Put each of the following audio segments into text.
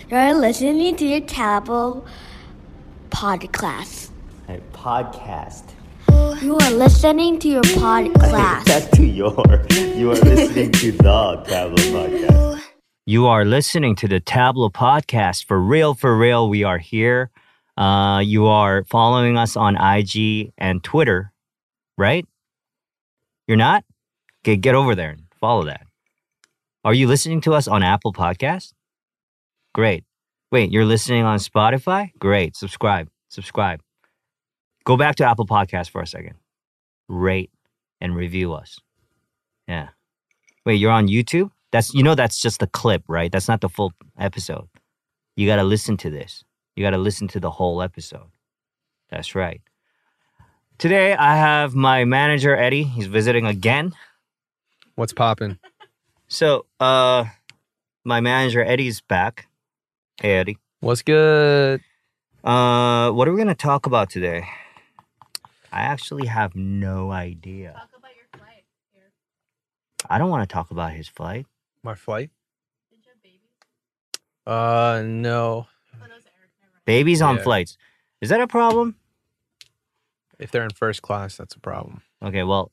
You're listening to your Tabo podcast. A podcast. You are listening to your podcast. Not to your. You are listening to the Tableau podcast. You are listening to the Tableau podcast. For real, we are here. You are following us on IG and Twitter, right? You're not? Okay, get over there and follow that. Are you listening to us on Apple Podcasts? Great. Wait, you're listening on Spotify? Great. Subscribe. Go back to Apple Podcasts for a second. Rate and review us. Yeah. Wait, you're on YouTube? That's just the clip, right? That's not the full episode. You got to listen to this. You got to listen to the whole episode. That's right. Today, I have my manager, Eddie. He's visiting again. What's poppin'? So, my manager, Eddie's back. Hey, Eddie. What's good? What are we going to talk about today? I actually have no idea. Talk about your flight here. I don't want to talk about his flight. My flight? Did you have babies? No. Oh, no, it's Eric. Never mind. Babies on Yeah. flights. Is that a problem? If they're in first class, that's a problem. Okay, well,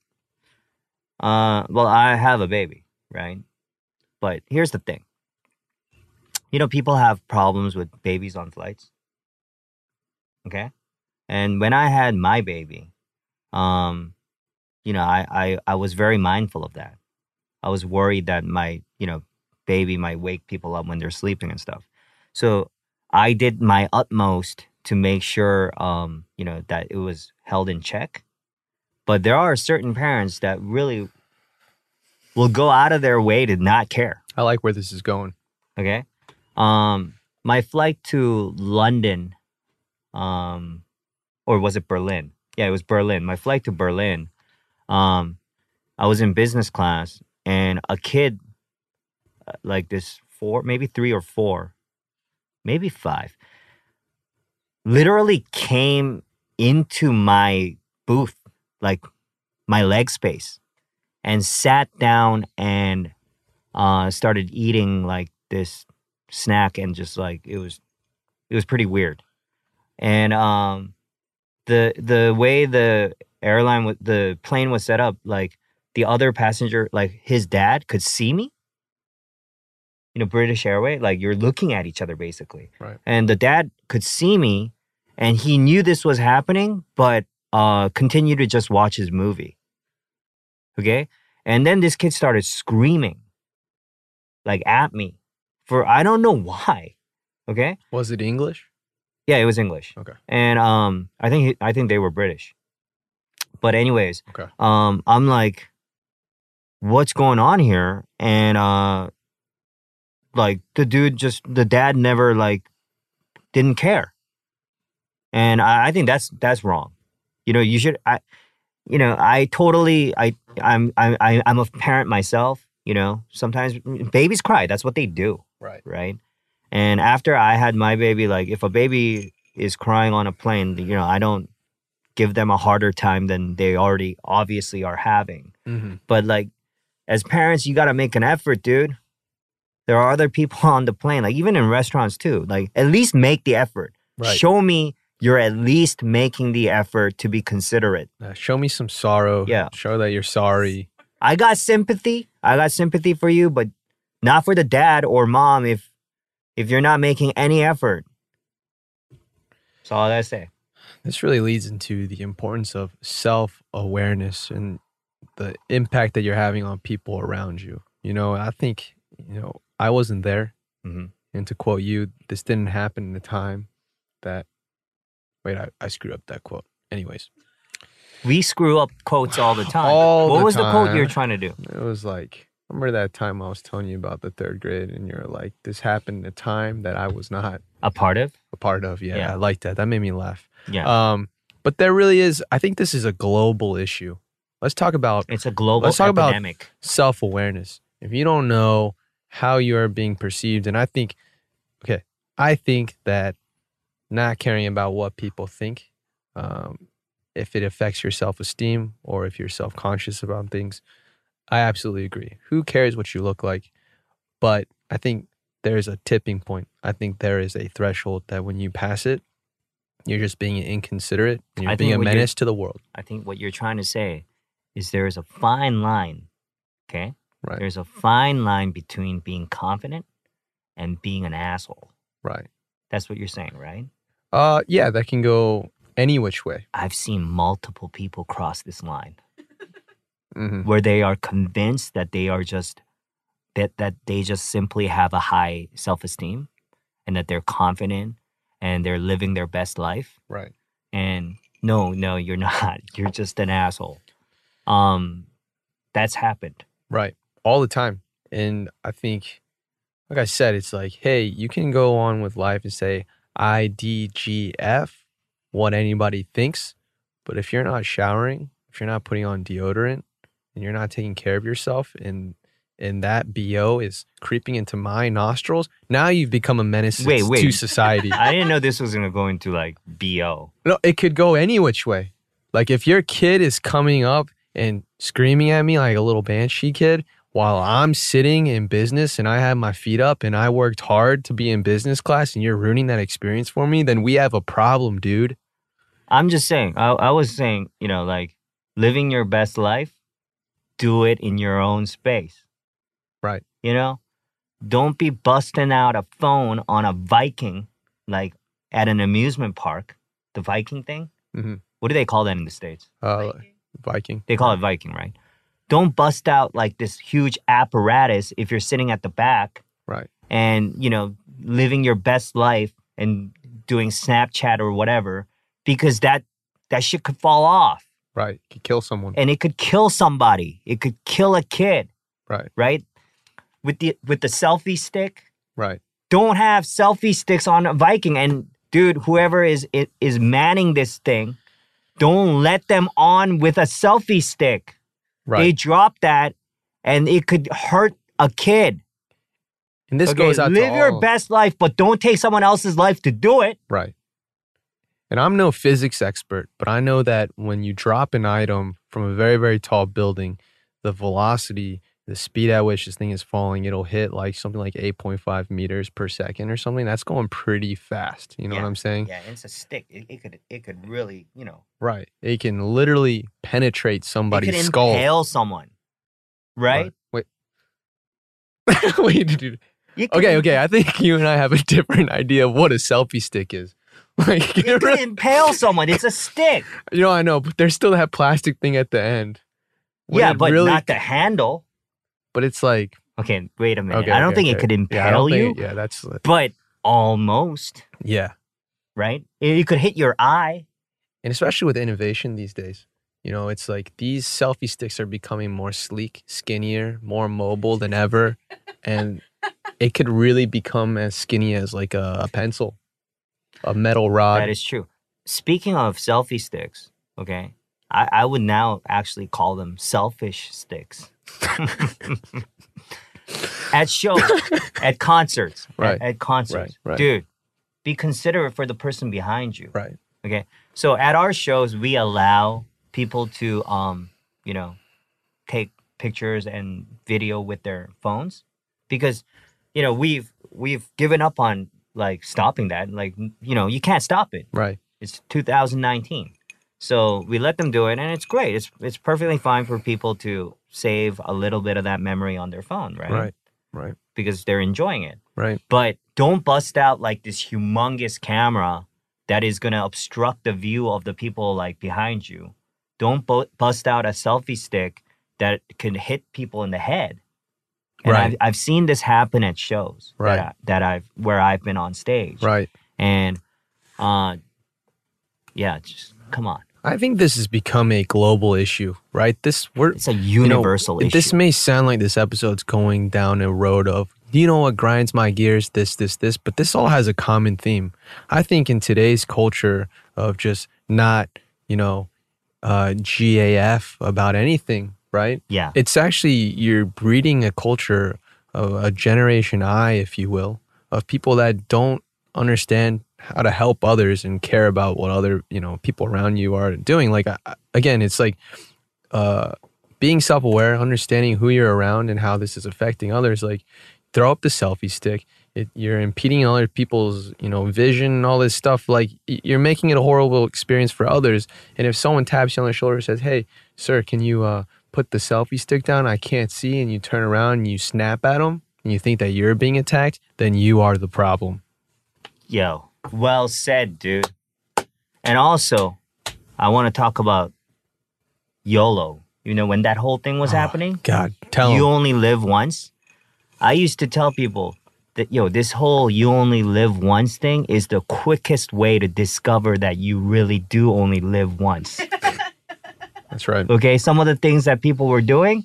I have a baby, right? But here's the thing. People have problems with babies on flights. Okay? And when I had my baby, I was very mindful of that. I was worried that my, baby might wake people up when they're sleeping and stuff. So I did my utmost to make sure, that it was held in check. But there are certain parents that really will go out of their way to not care. I like where this is going. Okay. My flight to London, or was it Berlin? Yeah, it was Berlin. My flight to Berlin, I was in business class, and a kid like this, maybe 3 or 4, maybe 5, literally came into my booth, like my leg space, and sat down and started eating like this snack, and just like it was pretty weird. And the way the plane was set up, like the other passenger, like his dad could see me. British Airways, like you're looking at each other basically. Right. And the dad could see me, and he knew this was happening, but continued to just watch his movie. Okay? And then this kid started screaming, like at me, for I don't know why. Okay? Was it English? Yeah, it was English. Okay. And I think they were British. But anyways, Okay. I'm like, what's going on here? And like the dad never like didn't care. And I think that's wrong. You should I'm a parent myself, sometimes babies cry. That's what they do. Right. And after I had my baby, like if a baby is crying on a plane, I don't give them a harder time than they already obviously are having. Mm-hmm. But like as parents, you got to make an effort, dude. There are other people on the plane, like even in restaurants too. Like at least make the effort. Right. Show me you're at least making the effort to be considerate. Show me some sorrow. Yeah. Show that you're sorry. I got sympathy for you, but not for the dad or mom if you're not making any effort. That's all I gotta say. This really leads into the importance of self-awareness and the impact that you're having on people around you. I think, I wasn't there. Mm-hmm. And to quote you, this didn't happen in a time that... Wait, I screwed up that quote. Anyways. We screw up quotes all the time. What was the quote you were trying to do? It was like, remember that time I was telling you about the 3rd grade and you're like, this happened in a time that I was not a part of? Yeah. I like that. That made me laugh. Yeah. But there really is, I think this is a global issue. Let's talk about... It's a global epidemic. About self-awareness. If you don't know how you are being perceived, and I think that not caring about what people think, if it affects your self-esteem or if you're self-conscious about things, I absolutely agree. Who cares what you look like? But I think there's a tipping point. I think there is a threshold that when you pass it, you're just being inconsiderate and you're being a menace to the world. I think what you're trying to say is there is a fine line, okay? Right. There's a fine line between being confident and being an asshole. Right. That's what you're saying, right? Yeah, that can go any which way. I've seen multiple people cross this line where they are convinced that they are just, that they just simply have a high self-esteem and that they're confident and they're living their best life. Right. And no, you're not. You're just an asshole. That's happened. Right. All the time. And I think, like I said, it's like, hey, you can go on with life and say IDGF, what anybody thinks. But if you're not showering, if you're not putting on deodorant, and you're not taking care of yourself, and that BO is creeping into my nostrils, now you've become a menace to society. I didn't know this was going to go into like BO. No, it could go any which way. Like if your kid is coming up and screaming at me like a little banshee kid while I'm sitting in business and I have my feet up and I worked hard to be in business class and you're ruining that experience for me, then we have a problem, dude. I'm just saying, I was saying, like living your best life, do it in your own space. Right. Don't be busting out a phone on a Viking, like at an amusement park, the Viking thing. Mm-hmm. What do they call that in the States? Viking. They call it Viking, right? Don't bust out like this huge apparatus if you're sitting at the back. Right. And, living your best life and doing Snapchat or whatever, because that shit could fall off. Right. It could kill someone. And it could kill somebody. It could kill a kid. Right. Right? With the selfie stick. Right. Don't have selfie sticks on a Viking. And dude, whoever is manning this thing, don't let them on with a selfie stick. Right. They drop that and it could hurt a kid. And this goes out live to your best life, but don't take someone else's life to do it. Right. And I'm no physics expert, but I know that when you drop an item from a very, very tall building, the velocity, the speed at which this thing is falling, it'll hit like something like 8.5 meters per second or something. That's going pretty fast. You know what I'm saying? Yeah, it's a stick. It could really, Right. It can literally penetrate somebody's skull. It could impale someone. Right? Wait. Wait, dude. Okay. I think you and I have a different idea of what a selfie stick is. Like, it could impale someone. It's a stick. I know, but there's still that plastic thing at the end. But not the handle. But it's like... Okay, wait a minute. I don't think it could impale you. That's... But almost. Yeah. Right? It could hit your eye. And especially with innovation these days. It's like these selfie sticks are becoming more sleek, skinnier, more mobile than ever. And it could really become as skinny as like a pencil, a metal rod. That is true. Speaking of selfie sticks, okay, I would now actually call them selfish sticks. At shows, at concerts, right. at concerts. Right. Dude, be considerate for the person behind you. Right. Okay. So at our shows, we allow people to, take pictures and video with their phones because, we've given up on like stopping that. Like, you can't stop it. Right. It's 2019. So we let them do it and it's great. It's perfectly fine for people to save a little bit of that memory on their phone, right? Right. Because they're enjoying it. Right. But don't bust out like this humongous camera that is going to obstruct the view of the people like behind you. Don't bust out a selfie stick that can hit people in the head. And right. I've seen this happen at shows right. where I've been on stage. Right. And just come on. I think this has become a global issue, right? It's a universal issue. This may sound like this episode's going down a road of, what grinds my gears, this, but this all has a common theme. I think in today's culture of just not, GAF about anything, right? Yeah. It's actually, you're breeding a culture of a Generation I, if you will, of people that don't understand how to help others and care about what other, people around you are doing. Like, again, it's like being self-aware, understanding who you're around and how this is affecting others. Like, throw up the selfie stick. You're impeding other people's, vision and all this stuff. Like, you're making it a horrible experience for others. And if someone taps you on the shoulder and says, "Hey, sir, can you put the selfie stick down? I can't see," and you turn around and you snap at them and you think that you're being attacked, then you are the problem. Yo, well said, dude. And also, I want to talk about YOLO. When that whole thing was happening? God, tell You them. only live once. I used to tell people that, this whole you only live once thing is the quickest way to discover that you really do only live once. That's right. Okay, some of the things that people were doing.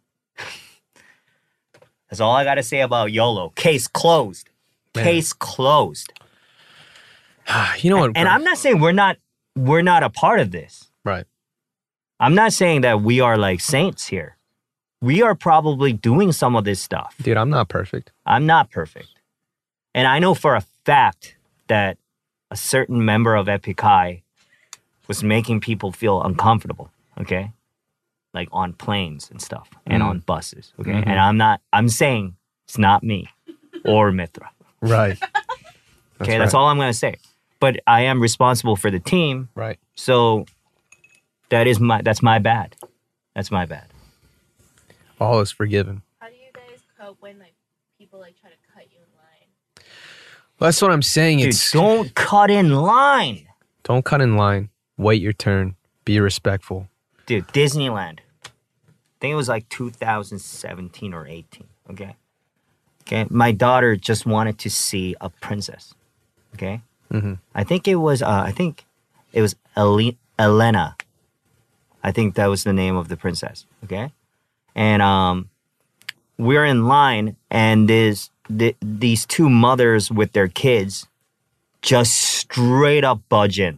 That's all I got to say about YOLO. Case closed. Man. Case closed. You know what? And I'm not saying we're not a part of this. Right. I'm not saying that we are like saints here. We are probably doing some of this stuff. Dude, I'm not perfect. I'm not perfect. And I know for a fact that a certain member of Epic High was making people feel uncomfortable, okay? Like on planes and stuff and on buses, okay? Mm-hmm. And I'm saying it's not me or Mithra. Right. Okay, that's all I'm going to say. But I am responsible for the team. Right. So that's my bad. That's my bad. All is forgiven. How do you guys cope when like people like try to cut you in line? Well, that's what I'm saying. Dude, don't cut in line. Don't cut in line. Wait your turn. Be respectful. Dude, Disneyland. I think it was like 2017 or 18, okay? Okay, my daughter just wanted to see a princess, okay? Mm-hmm. I think it was Elena. I think that was the name of the princess, okay? And we're in line, and these two mothers with their kids just straight up budge in.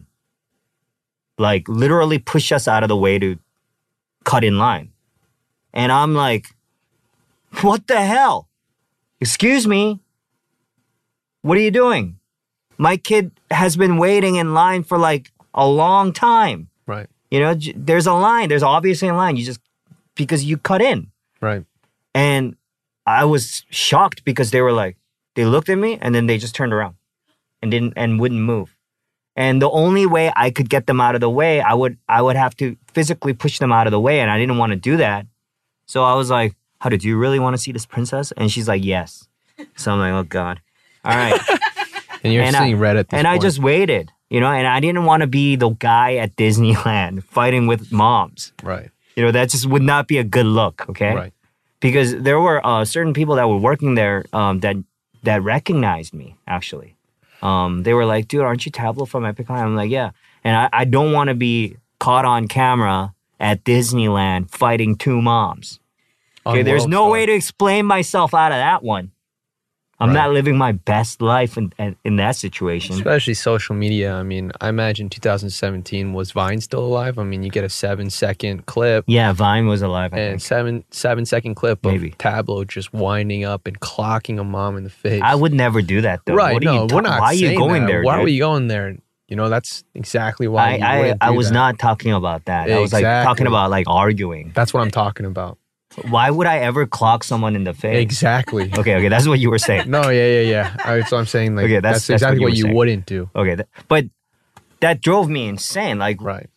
Like, literally push us out of the way to cut in line. And I'm like, what the hell? Excuse me? What are you doing? My kid has been waiting in line for like a long time. Right. There's a line. There's obviously a line. Because you cut in. Right. And I was shocked because they looked at me and then they just turned around and wouldn't move. And the only way I could get them out of the way, I would have to physically push them out of the way, and I didn't want to do that. So I was like, "How do you really want to see this princess?" And she's like, "Yes." So I'm like, "Oh God, all right." And you're seeing red at this And point. I just waited, and I didn't want to be the guy at Disneyland fighting with moms. Right. That just would not be a good look, okay? Right. Because there were certain people that were working there that recognized me, actually. They were like, "Dude, aren't you Tablo from Epic High?" I'm like, "Yeah." And I don't want to be caught on camera at Disneyland fighting two moms. Okay, there's World no Star. way to explain myself out of that one. I'm not living my best life in that situation. Especially social media. I mean, I imagine 2017, was Vine still alive? I mean, you get a 7-second clip. Yeah, Vine was alive, I And think. 7-second clip of Maybe. Tablo just winding up and clocking a mom in the face. I would never do that, though. Right, What are no, you we're not Why are you saying going that. there, Why dude? were you going there? That's exactly why you I wouldn't do was that. not talking about that. I was like Exactly. talking about like arguing. That's what I'm talking about. Why would I ever clock someone in the face? Exactly. Okay, that's what you were saying. No, yeah. That's what I'm saying. Like, Okay, that's that's exactly what what you you were saying. wouldn't do. Okay, but that drove me insane. Like, Right.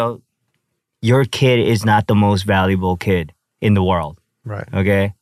Your kid is not the most valuable kid in the world. Right. Okay,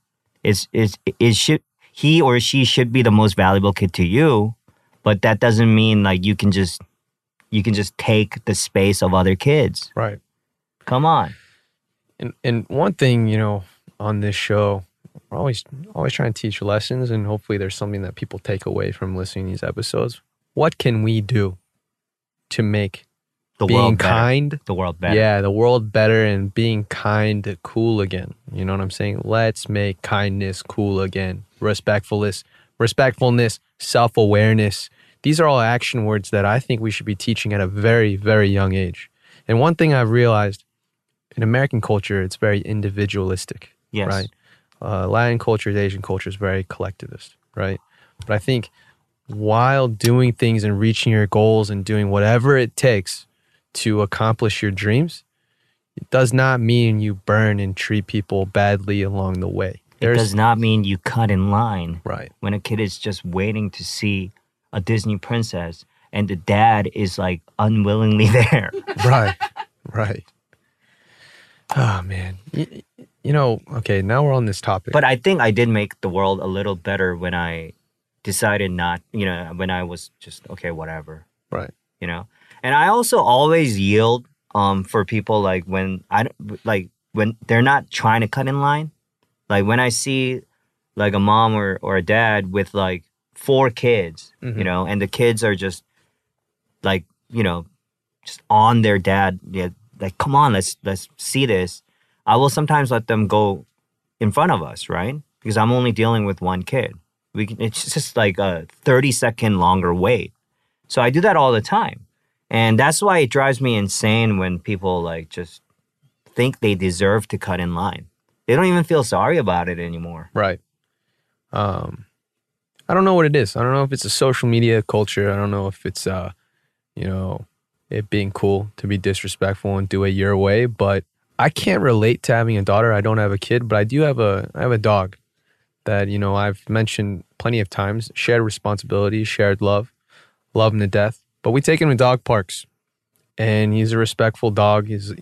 he or she should be the most valuable kid to you, but that doesn't mean like you can just take the space of other kids. Right. Come on. And one thing, on this show, we're always trying to teach lessons, and hopefully there's something that people take away from listening to these episodes. What can we do to make The being world better. kind, The world better. yeah, the world better, and being kind cool again? You know what I'm saying? Let's make kindness cool again. Respectfulness, self-awareness. These are all action words that I think we should be teaching at a very, very young age. And one thing I've realized, in American culture, it's very individualistic, Yes. right? Latin culture, Asian culture is very collectivist, right? But I think while doing things and reaching your goals and doing whatever it takes to accomplish your dreams, it does not mean you burn and treat people badly along the way. It does not mean you cut in line. Right. When a kid is just waiting to see a Disney princess and the dad is like unwillingly there. Right. Right. Oh, man. You know, okay, now we're on this topic. But I think I did make the world a little better when I decided not, when I was just, okay, whatever. Right. And I also always yield for people like when they're not trying to cut in line. Like when I see like a mom or a dad with like 4 kids, and the kids are just like, just on their dad, like, come on, let's see this. I will sometimes let them go in front of us, right? Because I'm only dealing with one kid. It's just like a 30-second longer wait. So I do that all the time. And that's why it drives me insane when people like just think they deserve to cut in line. They don't even feel sorry about it anymore. Right. I don't know what it is. I don't know if it's a social media culture. I don't know if it's, it being cool to be disrespectful and do it your way. But I can't relate to having a daughter. I don't have a kid, but I do have a dog that, I've mentioned plenty of times. Shared responsibility, shared love him to death. But we take him to dog parks, and he's a respectful dog. He's,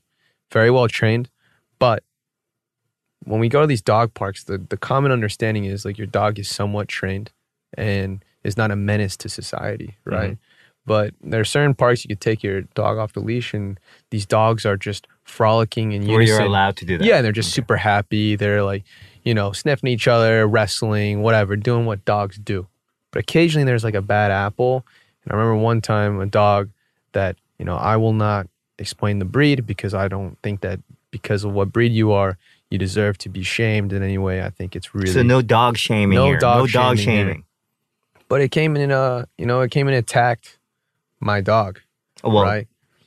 very well trained. But when we go to these dog parks, the common understanding is like your dog is somewhat trained and is not a menace to society, right? Mm-hmm. But there are certain parks you could take your dog off the leash, and these dogs are just frolicking in unison. Where you're allowed to do that. Yeah, they're just super happy. They're like, sniffing each other, wrestling, whatever, doing what dogs do. But occasionally there's like a bad apple. And I remember one time a dog that, I will not explain the breed because I don't think that because of what breed you are, you deserve to be shamed in any way. I think it's really... So no dog shaming here. No dog shaming. But it came in and attacked my dog. Well, right?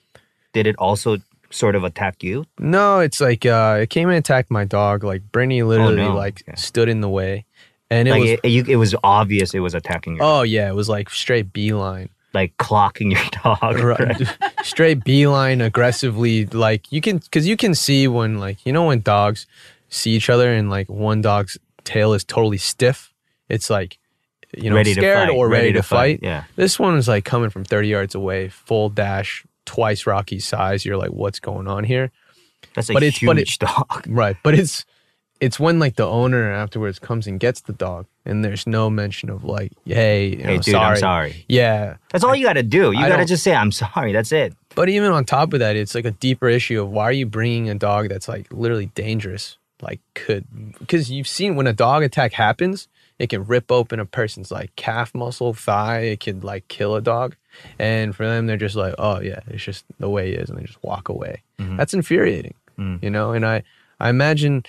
Did it also sort of attack you? No, it's like it came and attacked my dog. Like Brittany literally stood in the way. And it was obvious it was attacking you. Oh, yeah. It was like straight beeline. Like clocking your dog. Right. Straight beeline aggressively. Like you can see when when dogs see each other and like one dog's tail is totally stiff. It's like, ready scared or ready to fight. Yeah. This one was like coming from 30 yards away, full dash, twice Rocky's size. You're like, what's going on here? That's a huge dog. Right. But it's when like the owner afterwards comes and gets the dog and there's no mention of like, hey, dude, sorry. I'm sorry. Yeah. That's all you got to do. You got to just say, I'm sorry. That's it. But even on top of that, it's like a deeper issue of why are you bringing a dog that's like literally dangerous? Like because you've seen when a dog attack happens, it can rip open a person's like calf muscle, thigh. It could like kill a dog. And for them, they're just like, oh yeah, it's just the way it is. And they just walk away. Mm-hmm. That's infuriating, And I imagine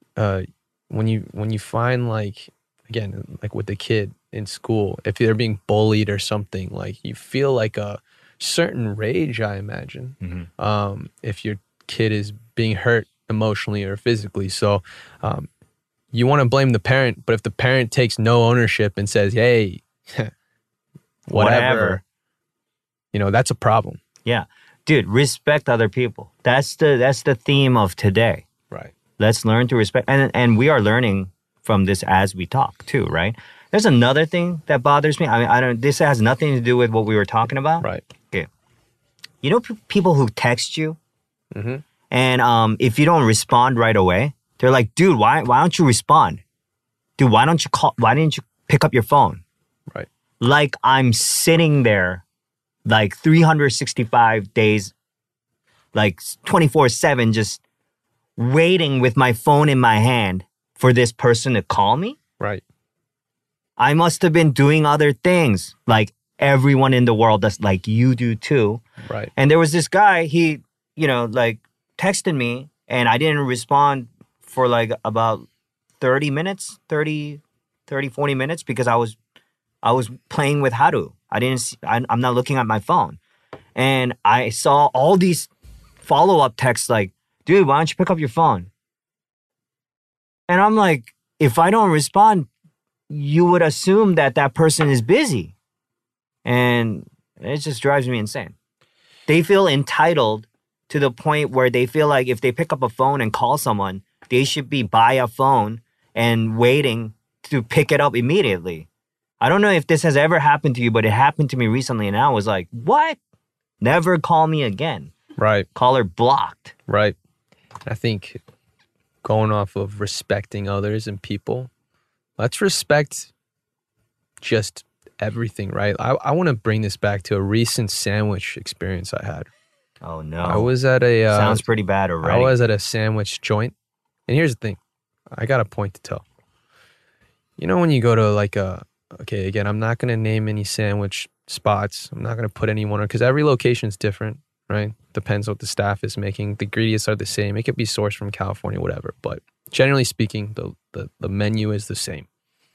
when you find like, again, like with the kid in school, if they're being bullied or something, like you feel like a certain rage, I imagine, if your kid is being hurt emotionally or physically. So you want to blame the parent, but if the parent takes no ownership and says, hey, whatever, that's a problem. Yeah. Dude, respect other people. That's the theme of today. Right. Let's learn to respect. And we are learning from this as we talk too, right? There's another thing that bothers me. I mean, this has nothing to do with what we were talking about. Right. Okay. People who text you, and if you don't respond right away, they're like, dude, why don't you respond? Dude, why don't you call? Why didn't you pick up your phone? Right. Like I'm sitting there like 365 days, like 24/7, just waiting with my phone in my hand for this person to call me. Right. I must have been doing other things like everyone in the world does, like you do too. Right. And there was this guy, he, like texted me and I didn't respond for like about 30 minutes, 40 minutes because I was playing with Haru. I'm not looking at my phone. And I saw all these follow-up texts like, dude, why don't you pick up your phone? And I'm like, if I don't respond, you would assume that person is busy. And it just drives me insane. They feel entitled to the point where they feel like if they pick up a phone and call someone, they should be by a phone and waiting to pick it up immediately. I don't know if this has ever happened to you, but it happened to me recently, and I was like, what? Never call me again. Right. Caller blocked. Right. I think going off of respecting others and people, let's respect just everything, right? I want to bring this back to a recent sandwich experience I had. Oh, no. I was at a... Sounds pretty bad already. I was at a sandwich joint. And here's the thing. I got a point to tell. You know when you go to like a... Okay, again, I'm not going to name any sandwich spots. I'm not going to put anyone on because every location is different, right? Depends what the staff is making. The ingredients are the same. It could be sourced from California, whatever. But generally speaking, the menu is the same.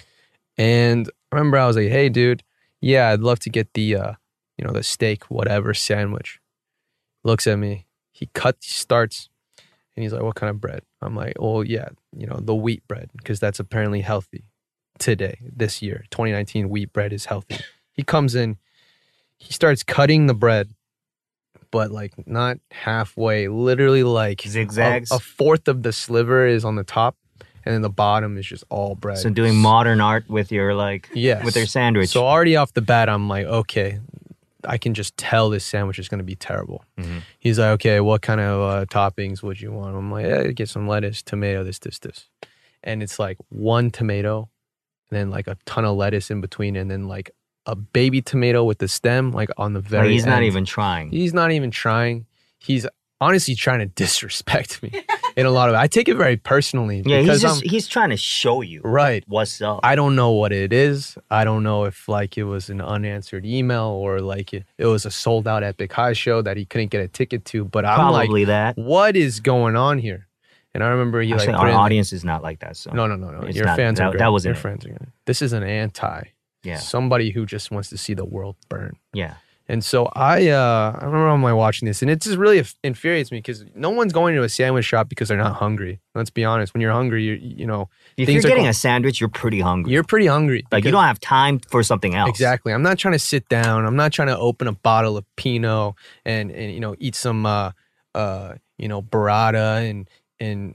And I remember I was like, hey, dude, yeah, I'd love to get the, the steak, whatever sandwich. Looks at me. He starts, and he's like, what kind of bread? I'm like, oh, yeah, the wheat bread because that's apparently healthy. Today, this year, 2019, wheat bread is healthy. He comes in, he starts cutting the bread, but like not halfway, literally like zigzags. A fourth of the sliver is on the top, and then the bottom is just all bread. So doing modern art with your yes. with your sandwich. So already off the bat, I'm like, okay, I can just tell this sandwich is going to be terrible. Mm-hmm. He's like, okay, what kind of toppings would you want? I'm like, yeah, get some lettuce, tomato, this. And it's like one tomato, and then like a ton of lettuce in between, and then like a baby tomato with the stem like on the very he's end. not even trying. He's not even trying. He's honestly trying to disrespect me in a lot of it. I take it very personally. Yeah, because he's trying to show you what's up. I don't know what it is. I don't know if like it was an unanswered email or like it was a sold out Epic High show that he couldn't get a ticket to. But I'm Probably like, that. what is going on here? And I remember he Actually, like our audience is not like that. So no. It's Your not- fans are that great. wasn't Your it. friends are good. This is an anti. Yeah. Somebody who just wants to see the world burn. Yeah. And so I remember I'm like watching this, and it just really infuriates me because no one's going to a sandwich shop because they're not hungry. Let's be honest. When you're hungry, If you're getting a sandwich, you're pretty hungry. You're pretty hungry. Like you don't have time for something else. Exactly. I'm not trying to sit down. I'm not trying to open a bottle of Pinot and eat some burrata and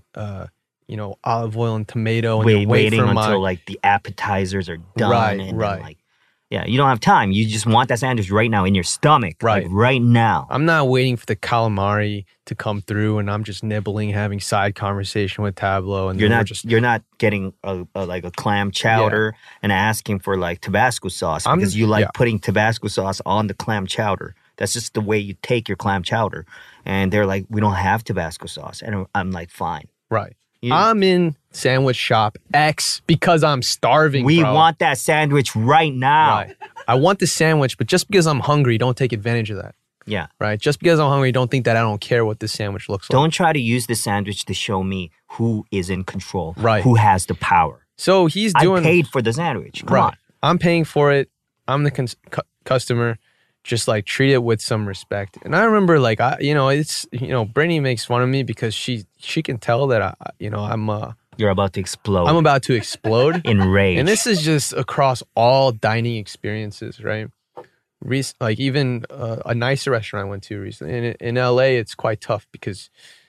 olive oil and tomato and then wait waiting for until like the appetizers are done. Right, and right. Then, like, yeah, you don't have time. You just want that sandwich right now in your stomach. Right. Like, right now. I'm not waiting for the calamari to come through and I'm just nibbling, having side conversation with Tableau. And You're not getting a clam chowder and asking for like Tabasco sauce because you like putting Tabasco sauce on the clam chowder. That's just the way you take your clam chowder. And they're like, we don't have Tabasco sauce. And I'm like, fine. Right. I'm in sandwich shop X because I'm starving. We bro. want that sandwich right now. Right. I want the sandwich, but just because I'm hungry, don't take advantage of that. Yeah. Right. Just because I'm hungry, don't think that I don't care what this sandwich looks like. Don't try to use the sandwich to show me who is in control. Right. Who has the power. So he's doing. I paid for the sandwich. Come on. I'm paying for it. I'm the customer. Just like treat it with some respect. And I remember like Brittany makes fun of me because she can tell that You're about to explode. I'm about to explode in rage. And this is just across all dining experiences, right? Like even a nicer restaurant I went to recently. In LA, it's quite tough because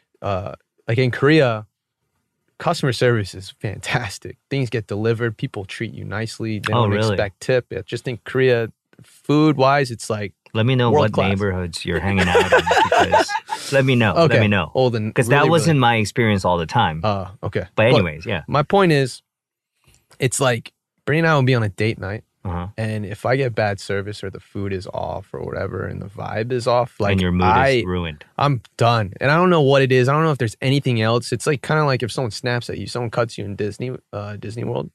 like in Korea, customer service is fantastic. Things get delivered. People treat you nicely. They don't expect tip. Just in Korea, food-wise, it's like let me know what class. Neighborhoods you're hanging out in. Because let me know. Okay. Let me know. Because that wasn't my experience all the time. Okay. But anyways, yeah. My point is, it's like Brittany and I will be on a date night, and if I get bad service or the food is off or whatever, and the vibe is off, like and your mood is ruined. I'm done, and I don't know what it is. I don't know if there's anything else. It's like kind of like if someone snaps at you, someone cuts you in Disney World.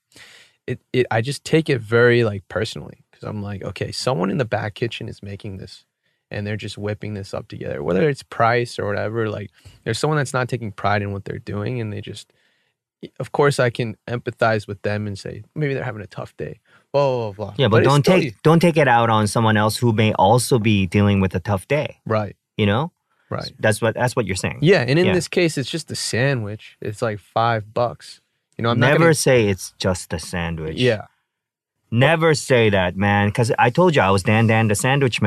I just take it very like personally. I'm like, okay, someone in the back kitchen is making this and they're just whipping this up together, whether it's price or whatever. Like there's someone that's not taking pride in what they're doing. And they just, of course I can empathize with them and say, maybe they're having a tough day. Blah, blah, blah. Yeah, but don't take it out on someone else who may also be dealing with a tough day. Right. Right. That's what you're saying. Yeah. And in this case, it's just a sandwich. It's like $5. I'm never say it's just a sandwich. Yeah. Never say that, man, because I told you I was Dan the sandwich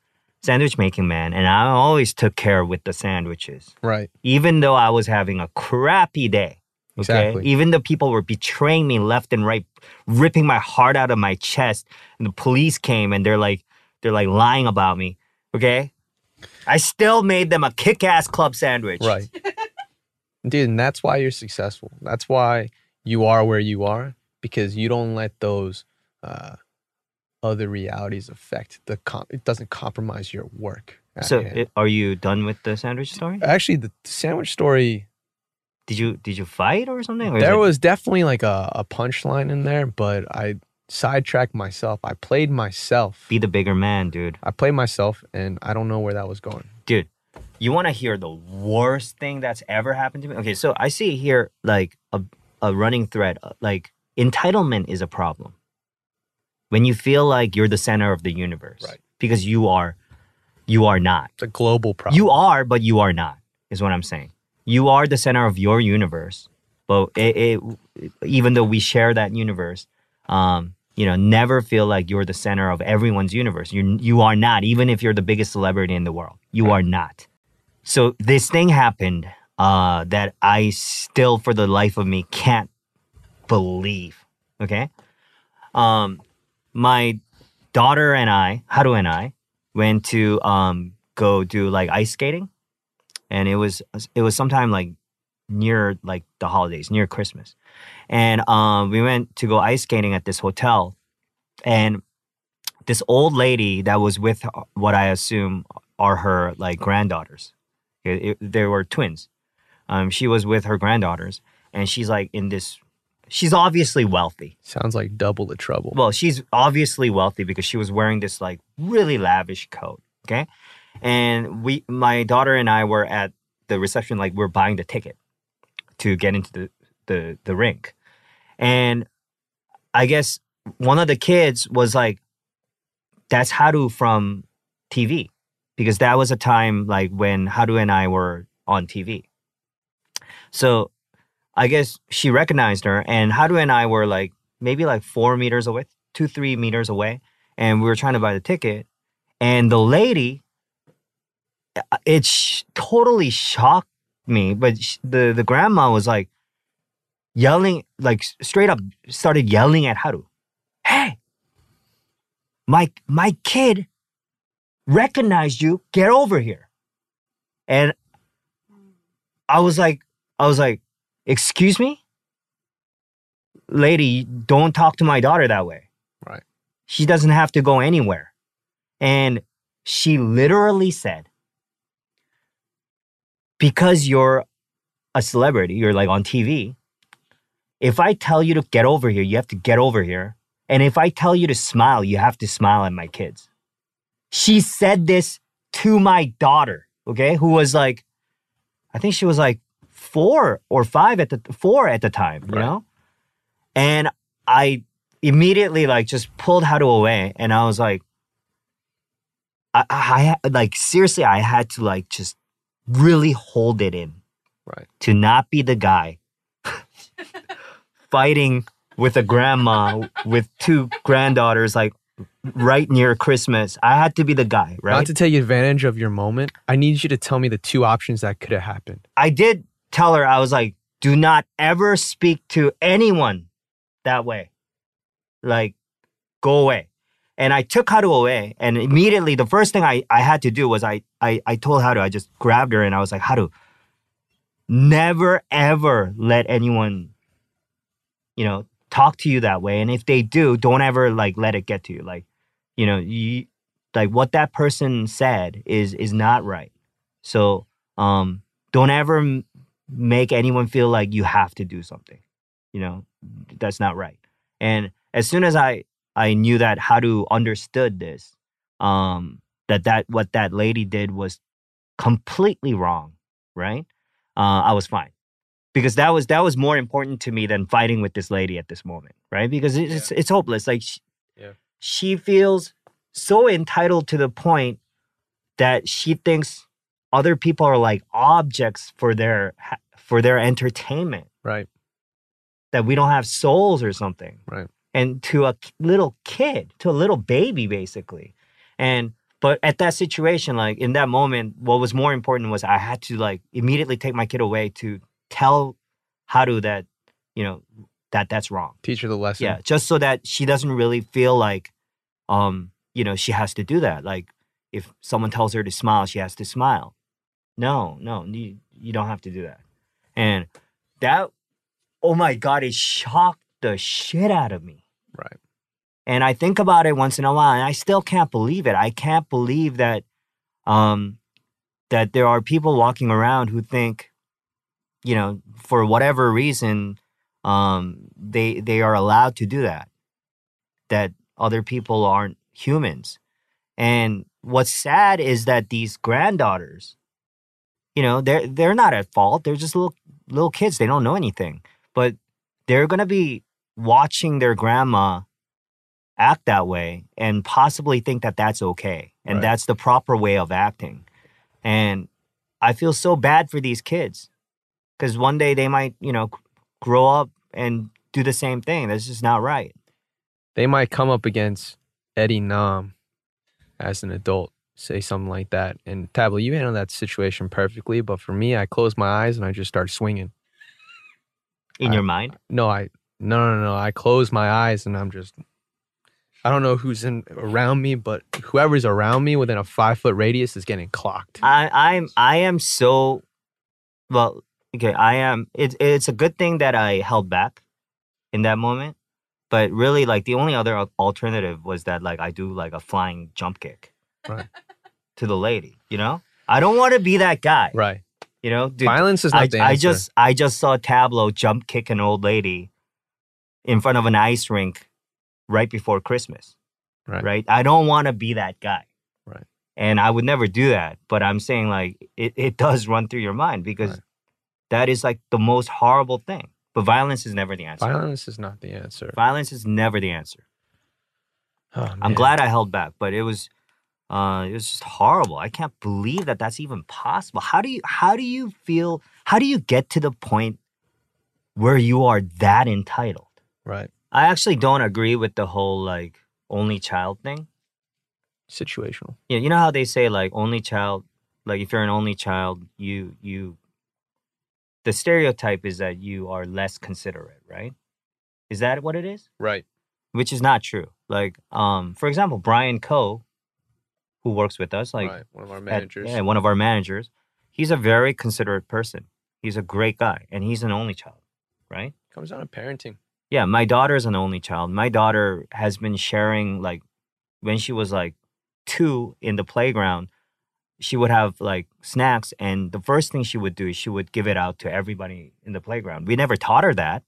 making man, and I always took care with the sandwiches. Right. Even though I was having a crappy day. Okay. Exactly. Even the people were betraying me left and right, ripping my heart out of my chest. And the police came and they're like lying about me. Okay. I still made them a kick-ass club sandwich. Right. Dude, and that's why you're successful. That's why you are where you are, because you don't let those other realities affect it doesn't compromise your work. So are you done with the sandwich story? Actually, the sandwich story, Did you fight or something? Or is there it- was definitely like a punchline in there, but I sidetracked myself. I played myself. Be the bigger man, dude. I played myself, and I don't know where that was going. Dude, you want to hear the worst thing that's ever happened to me? Okay, so I see here like a running thread. Like entitlement is a problem. When you feel like you're the center of the universe. Right. Because you are not. It's a global problem. You are, but you are not, is what I'm saying. You are the center of your universe. But even though we share that universe, never feel like you're the center of everyone's universe. You are not, even if you're the biggest celebrity in the world. You are not. So this thing happened that I still, for the life of me, can't believe. Okay? My daughter and I, Haru and I, went to go do like ice skating. And it was sometime like near like the holidays, near Christmas. And we went to go ice skating at this hotel. And this old lady that was with what I assume are her like granddaughters. They were twins. She was with her granddaughters. And she's like she's obviously wealthy. Sounds like double the trouble. Well, she's obviously wealthy because she was wearing this like really lavish coat. Okay. And my daughter and I were at the reception, like we're buying the ticket to get into the rink. And I guess one of the kids was like, that's Haru from TV. Because that was a time like when Haru and I were on TV. So I guess she recognized her, and Haru and I were like maybe like 4 meters away, 2-3 meters away. And we were trying to buy the ticket. And the lady, totally shocked me, but the grandma was like yelling, like straight up started yelling at Haru. Hey, my kid recognized you. Get over here. And I was like, excuse me? Lady, don't talk to my daughter that way. Right. She doesn't have to go anywhere. And she literally said, because you're a celebrity, you're like on TV, if I tell you to get over here, you have to get over here. And if I tell you to smile, you have to smile at my kids. She said this to my daughter, okay, who was like, I think she was like 4 or 5 at the time, you know? And I immediately like just pulled Haru away, and I was like, I like seriously, I had to like just really hold it in, right, to not be the guy fighting with a grandma with 2 granddaughters, like right near Christmas. I had to be the guy, right? Not to take advantage of your moment, I need you to tell me the 2 options that could have happened. I did tell her, I was like, do not ever speak to anyone that way. Like, go away. And I took Haru away, and immediately the first thing I had to do was I told Haru, I just grabbed her and I was like, Haru, never ever let anyone, talk to you that way. And if they do, don't ever like let it get to you. Like, like what that person said is not right. So don't ever make anyone feel like you have to do something. That's not right. And as soon as I knew that Haru understood this, that what that lady did was completely wrong, right? I was fine. Because that was more important to me than fighting with this lady at this moment, right? Because it's hopeless. Like she feels so entitled to the point that she thinks other people are like objects for their entertainment. Right. That we don't have souls or something. Right. And to a little kid, to a little baby, basically. But at that situation, like in that moment, what was more important was I had to like immediately take my kid away to tell how do that, you know, that's wrong. Teach her the lesson. Yeah, just so that she doesn't really feel like, you know, she has to do that. Like if someone tells her to smile, she has to smile. No, you don't have to do that. And that, oh my God, it shocked the shit out of me. Right. And I think about it once in a while, and I still can't believe it. I can't believe that that there are people walking around who think, you know, for whatever reason, they are allowed to do that. That other people aren't humans. And what's sad is that these granddaughters, you know, they're not at fault. They're just little kids. They don't know anything. But they're gonna be watching their grandma act that way and possibly think that that's okay. And that's the proper way of acting. And I feel so bad for these kids because one day they might, you know, grow up and do the same thing. That's just not right. They might come up against Eddie Nam as an adult, say something like that. And Tablo, you handle that situation perfectly. But for me, I close my eyes and I just start swinging. In your mind? No. I close my eyes and I'm just, I don't know who's around me, but whoever's around me within a 5-foot radius is getting clocked. I am so, well, okay, I am, it's a good thing that I held back in that moment. But really, like, the only other alternative was that, like, I do, like, a flying jump kick to the lady, you know? I don't want to be that guy. Right. You know? Dude, violence is not the answer. I just saw Tablo jump kick an old lady in front of an ice rink right before Christmas. Right? I don't want to be that guy. Right. And I would never do that. But I'm saying, like, it does run through your mind because that is, like, the most horrible thing. But violence is never the answer. Violence is not the answer. Violence is never the answer. Oh, I'm glad I held back, but it was just horrible. I can't believe that that's even possible. How do you feel? How do you get to the point where you are that entitled? Right. I actually don't agree with the whole like only child thing. Situational. Yeah, you know how they say like only child, like if you're an only child, you the stereotype is that you are less considerate, right? Is that what it is? Right. Which is not true. Like, for example, Brian Coe, who works with us, like one of our managers. One of our managers, he's a very considerate person. He's a great guy, and he's an only child, right? Comes down to parenting. Yeah, my daughter's an only child. My daughter has been sharing, like, when she was like 2 in the playground, she would have like snacks, and the first thing she would do is she would give it out to everybody in the playground. We never taught her that.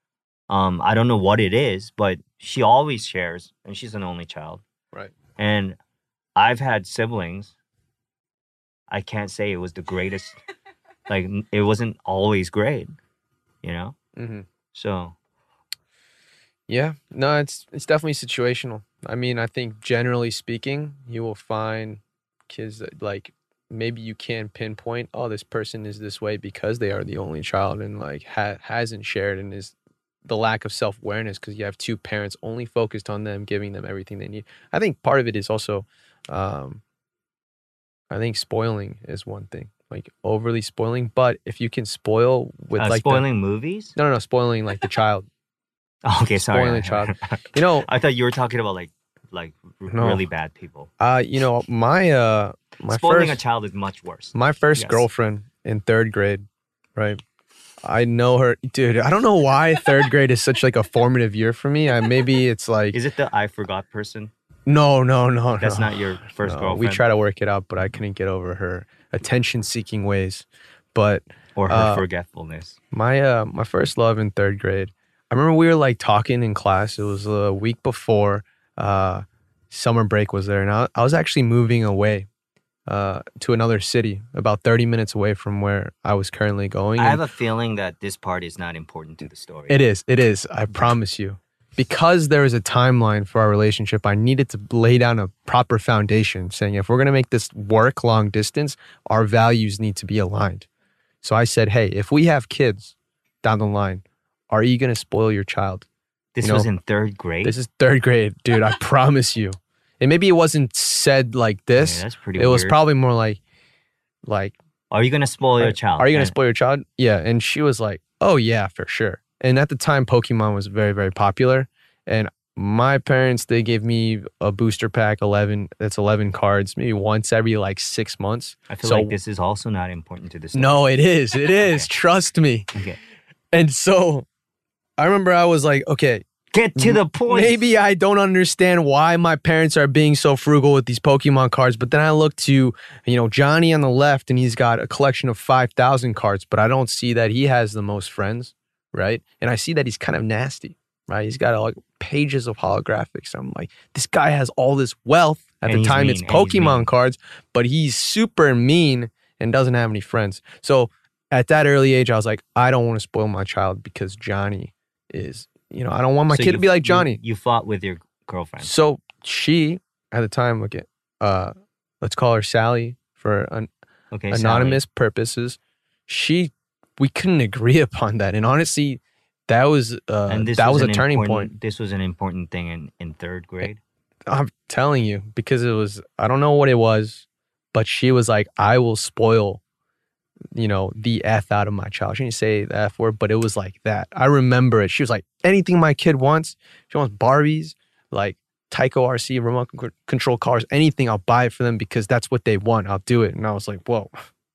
I don't know what it is, but she always shares, and she's an only child. Right. And I've had siblings. I can't say it was the greatest. Like, it wasn't always great, you know? Mm-hmm. So. Yeah. No, it's definitely situational. I mean, I think generally speaking, you will find kids that like maybe you can pinpoint, oh, this person is this way because they are the only child and like hasn't shared and is the lack of self-awareness because you have 2 parents only focused on them, giving them everything they need. I think part of it is also, I think spoiling is one thing, like overly spoiling. But if you can spoil with like spoiling movies? No, spoiling like the child. Okay, sorry. Spoiling the child. You know, I thought you were talking about like really bad people. You know, my spoiling a child is much worse. My first girlfriend in 3rd grade, right? I know her, dude. I don't know why 3rd grade is such like a formative year for me. Maybe it's like, is it the I forgot person? No. That's not your first girlfriend. We tried to work it out, but I couldn't get over her attention-seeking ways, or her forgetfulness. My first love in 3rd grade. I remember we were like talking in class. It was a week before summer break was there, and I was actually moving away to another city, about 30 minutes away from where I was currently going. I have a feeling that this part is not important to the story. It is. I promise you. Because there is a timeline for our relationship, I needed to lay down a proper foundation, saying if we're going to make this work long distance, our values need to be aligned. So I said, hey, if we have kids down the line, are you going to spoil your child? This was in 3rd grade? This is 3rd grade, dude. I promise you. And maybe it wasn't said like this. Yeah, that's pretty It weird. was probably more like Are you gonna spoil your child? Are you gonna spoil your child? Yeah. And she was like, oh yeah, for sure. And at the time, Pokemon was very, very popular. And my parents, they gave me a booster pack, 11. That's 11 cards, maybe once every like 6 months. I feel like this is also not important to the story. No, it is. It is. Okay. Trust me. Okay. And so I remember I was like, okay, Get to the point. maybe I don't understand why my parents are being so frugal with these Pokemon cards. But then I look to, Johnny on the left, and he's got a collection of 5,000 cards, but I don't see that he has the most friends, right? And I see that he's kind of nasty, right? He's got like pages of holographics. I'm like, this guy has all this wealth. At And the he's time, mean, it's and he's mean. Pokemon cards, but he's super mean and doesn't have any friends. So at that early age, I was like, I don't want to spoil my child because Johnny is, I don't want my kid to be like Johnny. You fought with your girlfriend. So she, at the time, let's call her Sally for Okay. anonymous purposes. We couldn't agree upon that, and honestly, that was a turning point. This was an important thing in third grade. I'm telling you, because it was, I don't know what it was, but she was like, I will spoil, the F out of my child. She didn't say the F word, but it was like that. I remember it. She was like, anything my kid wants, she wants Barbies, like Tyco RC, remote control cars, anything, I'll buy it for them because that's what they want. I'll do it. And I was like, whoa,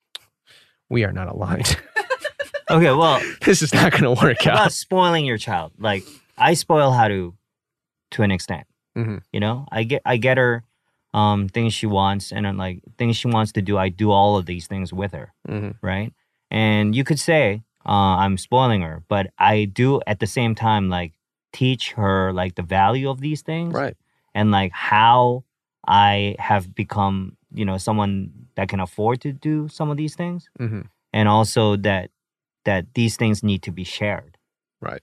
we are not aligned. Okay, well, This is not going to work about out. spoiling your child. Like I spoil Haru to an extent. Mhm. I get her things she wants, and then like things she wants to do. I do all of these things with her, Mhm. right? And you could say I'm spoiling her, but I do at the same time like teach her like the value of these things, Right. and like how I have become, someone that can afford to do some of these things, Mhm. and also that these things need to be shared, Right.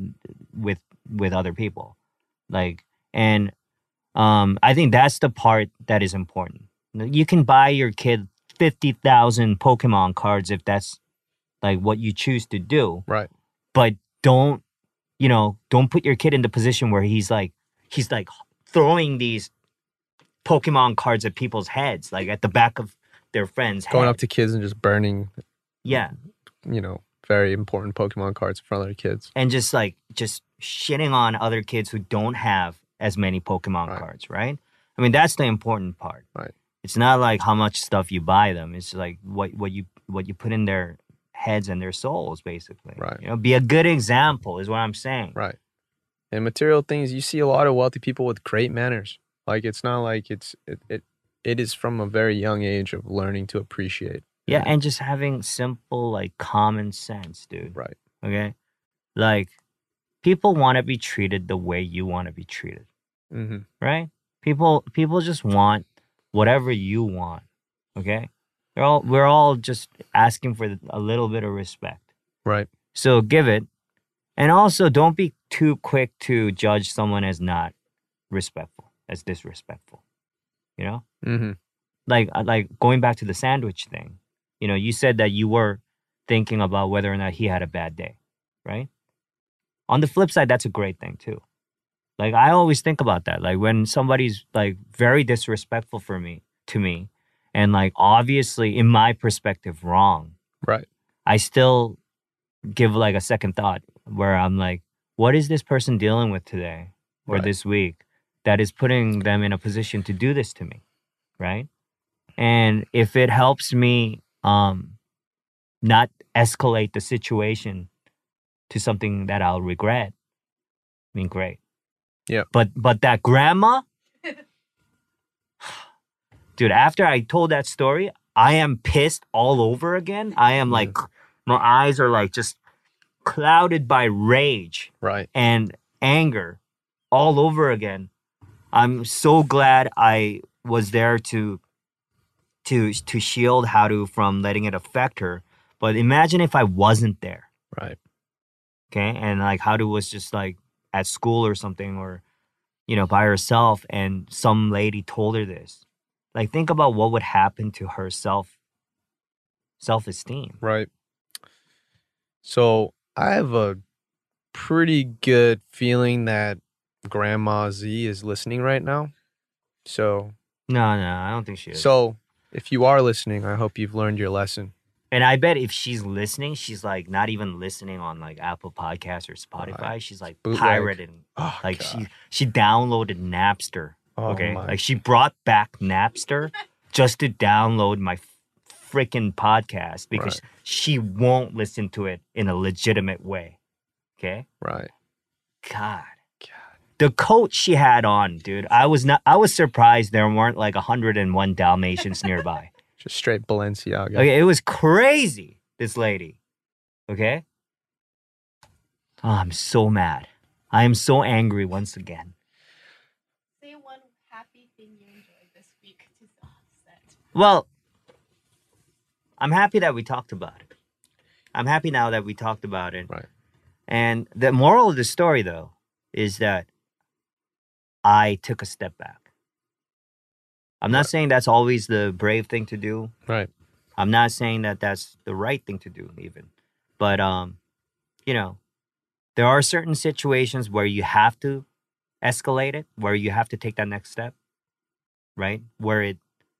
with other people, like, and I think that's the part that is important. You can buy your kid 50,000 Pokemon cards if that's like what you choose to do, Right. but don't put your kid in the position where he's like throwing these Pokemon cards at people's heads, like at the back of their friends' Going head. up to kids and just burning, Yeah. very important Pokemon cards in front of their kids. And just shitting on other kids who don't have as many Pokemon Right. cards, right? I mean, that's the important part. Right. It's not like how much stuff you buy them. It's like what you put in their heads and their souls, basically. Right. Be a good example is what I'm saying. Right. And material things, you see a lot of wealthy people with great manners. Like, it's not like it is from a very young age of learning to appreciate. Yeah, and just having simple, like, common sense, dude. Right. Okay? Like, people want to be treated the way you want to be treated, Mm-hmm. right? People just want whatever you want, okay? We're all just asking for a little bit of respect. Right. So give it. And also, don't be too quick to judge someone as not respectful, as disrespectful, Mm-hmm. Like going back to the sandwich thing, you said that you were thinking about whether or not he had a bad day, right? On the flip side, that's a great thing too. Like, I always think about that. Like, when somebody's like very disrespectful to me, and like obviously in my perspective wrong, Right. I still give like a second thought where I'm like, what is this person dealing with today or Right. this week that is putting them in a position to do this to me, right? And if it helps me not escalate the situation to something that I'll regret, I mean, great. Yeah. But that grandma, dude, after I told that story, I am pissed all over again. I am like, my eyes are like just clouded by rage Right. and anger all over again. I'm so glad I was there to shield Haru from letting it affect her. But imagine if I wasn't there, Right. okay? And like Haru was just like at school or something, or by herself, and some lady told her this. Like, think about what would happen to her self-esteem. Right. So I have a pretty good feeling that Grandma Z is listening right now. So No, I don't think she is. So If you are listening, I hope you've learned your lesson. And I bet if she's listening, she's like not even listening on like Apple Podcasts or Spotify. Right. She's like Bootleg. pirating. Oh, Like God. she downloaded Napster. Oh, Okay, my. like she brought back Napster just to download my freaking podcast because Right. she won't listen to it in a legitimate way. Okay, Right. God. The coat she had on, dude. I was surprised there weren't like 101 Dalmatians nearby. Just straight Balenciaga. Okay, it was crazy, this lady. Okay? Oh, I'm so mad. I am so angry once again. Say one happy thing you enjoyed this week to offset. Well, I'm happy that we talked about it. I'm happy now that we talked about it. Right. And the moral of the story, though, is that I took a step back. I'm not Right. saying that's always the brave thing to do. Right. I'm not saying that that's the right thing to do, even. But, you know, there are certain situations where you have to escalate it, where you have to take that next step, right? Where it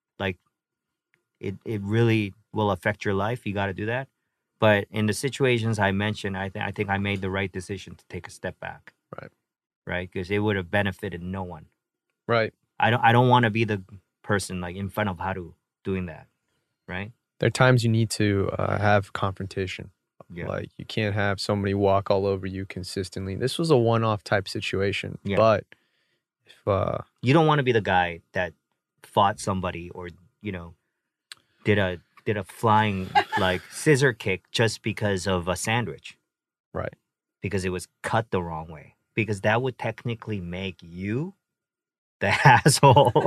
really will affect your life. You got to do that. But in the situations I mentioned, I think I made the right decision to take a step back. Right. Right? Because it would have benefited no one. Right. I don't want to be the person like in front of Haru doing that. Right? There are times you need to have confrontation. Yeah. Like you can't have somebody walk all over you consistently. This was a one-off type situation. Yeah. But if You don't want to be the guy that fought somebody or, you know, did a flying like scissor kick just because of a sandwich. Right. Because it was cut the wrong way. Because that would technically make you the asshole.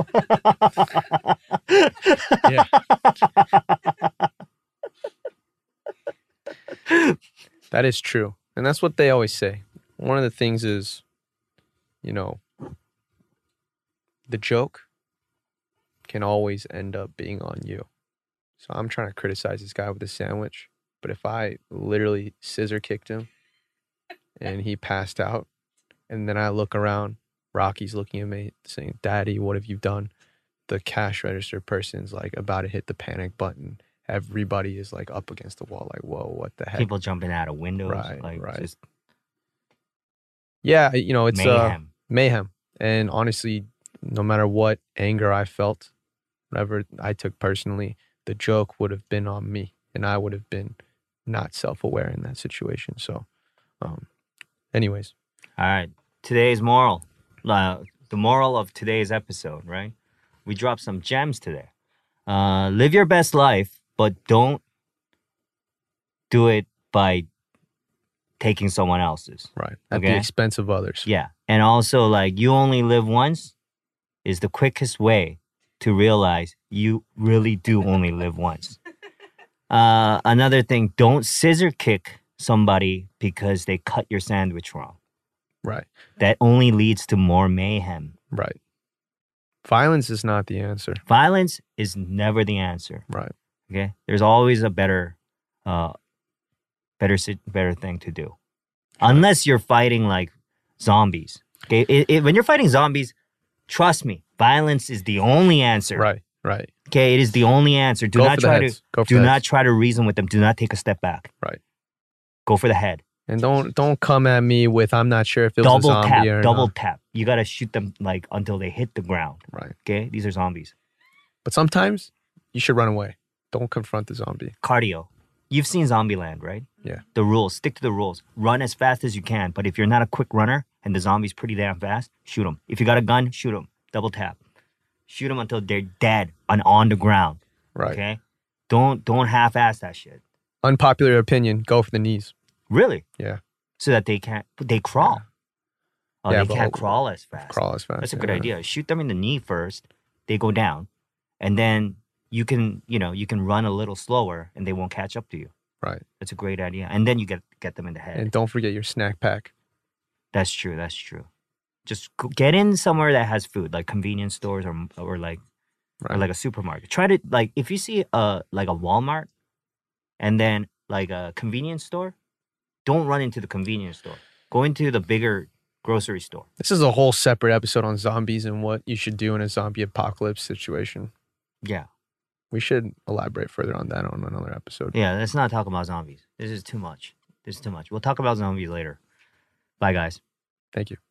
Yeah. That is true. And that's what they always say. One of the things is, you know, the joke can always end up being on you. So I'm trying to criticize this guy with the sandwich. But if I literally scissor kicked him and he passed out, and then I look around, Rocky's looking at me saying, "Daddy, what have you done?" The cash register person's like about to hit the panic button. Everybody is like up against the wall, like, whoa, what the heck? People jumping out of windows. Right, like right. just Yeah, you know, it's mayhem. mayhem. And honestly, no matter what anger I felt, whatever I took personally, the joke would have been on me, and I would have been not self-aware in that situation. So, anyways, All right. Today's moral. The moral of today's episode, right? We dropped some gems today. Live your best life, but don't do it by taking someone else's. right, at the Okay. expense of others. Yeah. And also, like, you only live once is the quickest way to realize you really do only live once. Another thing, don't scissor kick somebody because they cut your sandwich wrong. Right, That only leads to more mayhem. right. Violence is not the answer. Violence is never the answer. Right, Okay, there's always a better thing to do, unless you're fighting like zombies. Okay, when you're fighting zombies, trust me, violence is the only answer. right, right. Okay, it is the only answer. Do Go not for the try heads. to Go for do the not heads. try to reason with them. Do not take a step back. Right. Go for the head. And don't come at me with I'm not sure if it was a Double zombie or double not. tap. You gotta shoot them like until they hit the ground. Right. Okay, these are zombies. But sometimes you should run away. Don't confront the zombie. Cardio. You've seen Zombieland, right? Yeah. The rules. Stick to the rules. Run as fast as you can. But if you're not a quick runner and the zombie's pretty damn fast, shoot them. If you got a gun, shoot them. Double tap. Shoot them until they're dead and on the ground. Right. Okay. Don't half-ass that shit. Unpopular opinion, go for the knees. Really? Yeah. So that they crawl. Oh, Yeah, they but can't crawl as fast. Crawl as fast. That's a good yeah. idea. Shoot them in the knee first. They go down, and then you can run a little slower, and they won't catch up to you. Right. That's a great idea. And then you get them in the head. And don't forget your snack pack. That's true. That's true. Just get in somewhere that has food, like convenience stores or like a supermarket. Try to like if you see like a Walmart, and then like a convenience store, don't run into the convenience store. Go into the bigger grocery store. This is a whole separate episode on zombies and what you should do in a zombie apocalypse situation. Yeah. We should elaborate further on that on another episode. Yeah, let's not talk about zombies. This is too much. We'll talk about zombies later. Bye, guys. Thank you.